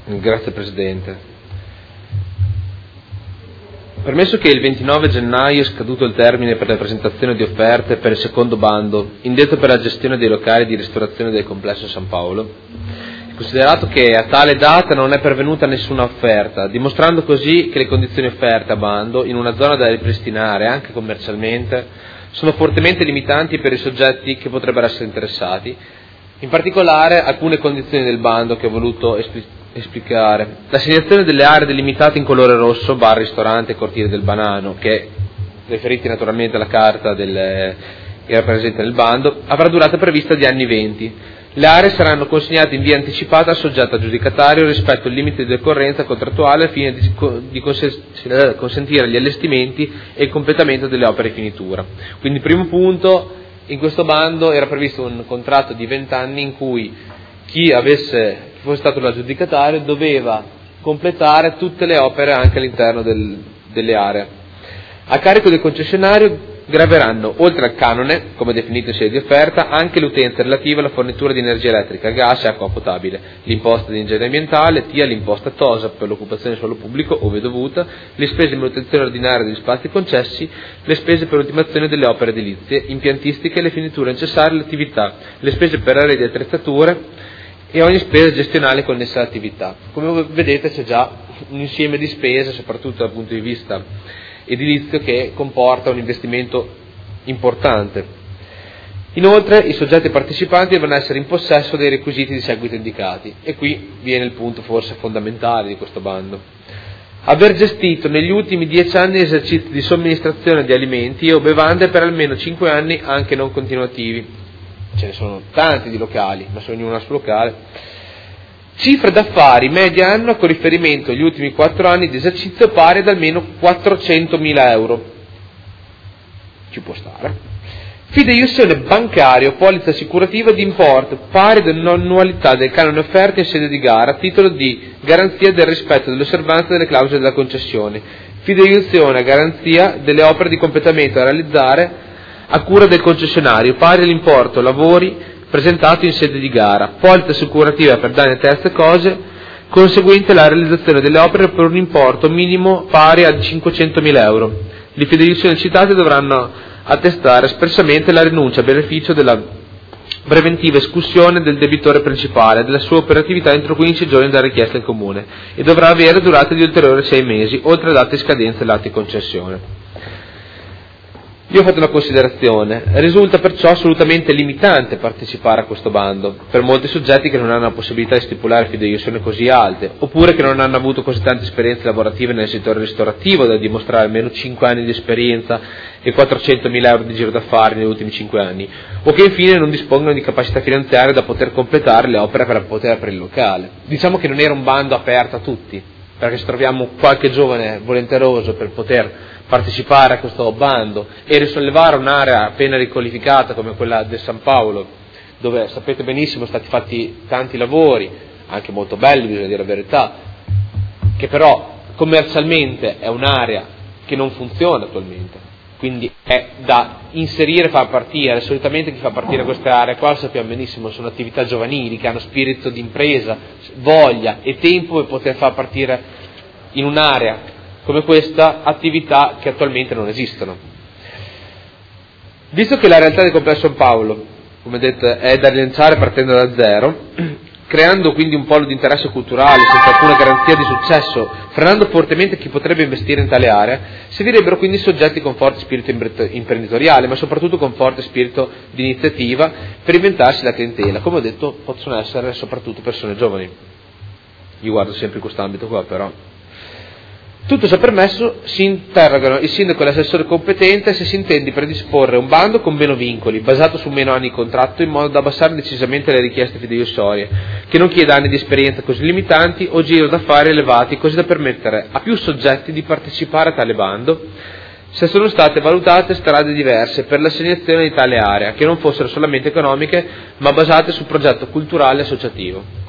Grazie Presidente. Permesso che il 29 gennaio è scaduto il termine per la presentazione di offerte per il secondo bando, indetto per la gestione dei locali di ristorazione del complesso San Paolo, considerato che a tale data non è pervenuta nessuna offerta, dimostrando così che le condizioni offerte a bando in una zona da ripristinare anche commercialmente sono fortemente limitanti per i soggetti che potrebbero essere interessati, in particolare alcune condizioni del bando che ho voluto esplicare. L'assegnazione delle aree delimitate in colore rosso, bar, ristorante e cortile del Banano, che riferiti naturalmente alla carta che era presente nel bando, avrà durata prevista di anni 20. Le aree saranno consegnate in via anticipata al soggetto aggiudicatario rispetto al limite di decorrenza contrattuale al fine di consentire gli allestimenti e il completamento delle opere in finitura. Quindi, primo punto, in questo bando era previsto un contratto di 20 anni in cui chi fosse stato l'aggiudicatario doveva completare tutte le opere anche all'interno delle aree. A carico del concessionario graveranno, oltre al canone, come definito in sede di offerta, anche le utenze relative alla fornitura di energia elettrica, gas e acqua potabile, l'imposta di ingegneria ambientale, TIA, l'imposta TOSAP per l'occupazione di suolo pubblico, ove dovuta, le spese di manutenzione ordinaria degli spazi concessi, le spese per l'ultimazione delle opere edilizie, impiantistiche e le finiture necessarie all'attività, le spese per aree di attrezzature e ogni spesa gestionale connessa all'attività. Come vedete c'è già un insieme di spese, soprattutto dal punto di vista edilizio, che comporta un investimento importante. Inoltre i soggetti partecipanti devono essere in possesso dei requisiti di seguito indicati, e qui viene il punto forse fondamentale di questo bando: aver gestito negli ultimi 10 anni esercizi di somministrazione di alimenti o bevande per almeno 5 anni anche non continuativi. Ce ne sono tanti di locali, ma sono ognuno al suo locale. Cifra d'affari media annua con riferimento agli ultimi 4 anni di esercizio pari ad almeno 400.000 euro. Ci può stare. Fideiussione bancario, polizza assicurativa di importo pari ad un'annualità del canone offerto in sede di gara a titolo di garanzia del rispetto dell'osservanza delle clausole della concessione. Fideiussione a garanzia delle opere di completamento da realizzare a cura del concessionario pari all'importo lavori presentato in sede di gara, polizza assicurativa per danni a terze cose, conseguente alla realizzazione delle opere per un importo minimo pari a 500.000 euro. Le fideiussioni citate dovranno attestare espressamente la rinuncia a beneficio della preventiva escussione del debitore principale della sua operatività entro 15 giorni dalla richiesta in comune e dovrà avere durata di ulteriori 6 mesi, oltre a date di scadenza e l'atto di concessione. Io ho fatto una considerazione: risulta perciò assolutamente limitante partecipare a questo bando per molti soggetti che non hanno la possibilità di stipulare fideiussioni così alte, oppure che non hanno avuto così tante esperienze lavorative nel settore ristorativo da dimostrare almeno 5 anni di esperienza e 400.000 euro di giro d'affari negli ultimi 5 anni, o che infine non dispongono di capacità finanziarie da poter completare le opere per poter aprire il locale. Diciamo che non era un bando aperto a tutti, perché se troviamo qualche giovane volenteroso per poter partecipare a questo bando e risollevare un'area appena riqualificata come quella del San Paolo, dove sapete benissimo sono stati fatti tanti lavori, anche molto belli, bisogna dire la verità, che però commercialmente è un'area che non funziona attualmente, quindi è da inserire e far partire. Solitamente chi fa partire queste aree qua, lo sappiamo benissimo, sono attività giovanili che hanno spirito di impresa, voglia e tempo per poter far partire in un'area come questa attività che attualmente non esistono. Visto che la realtà del complesso San Paolo, come detto, è da rilanciare partendo da zero, creando quindi un polo di interesse culturale senza alcuna garanzia di successo, frenando fortemente chi potrebbe investire in tale area, servirebbero quindi soggetti con forte spirito imprenditoriale, ma soprattutto con forte spirito di iniziativa per inventarsi la clientela. Come ho detto, possono essere soprattutto persone giovani. Io guardo sempre in quest'ambito qua, però. Tutto ciò permesso, si interrogano il sindaco e l'assessore competente se si intende predisporre un bando con meno vincoli, basato su meno anni di contratto, in modo da abbassare decisamente le richieste fideiussorie, che non chieda anni di esperienza così limitanti o giro d'affari elevati, così da permettere a più soggetti di partecipare a tale bando, se sono state valutate strade diverse per l'assegnazione di tale area, che non fossero solamente economiche, ma basate sul progetto culturale e associativo.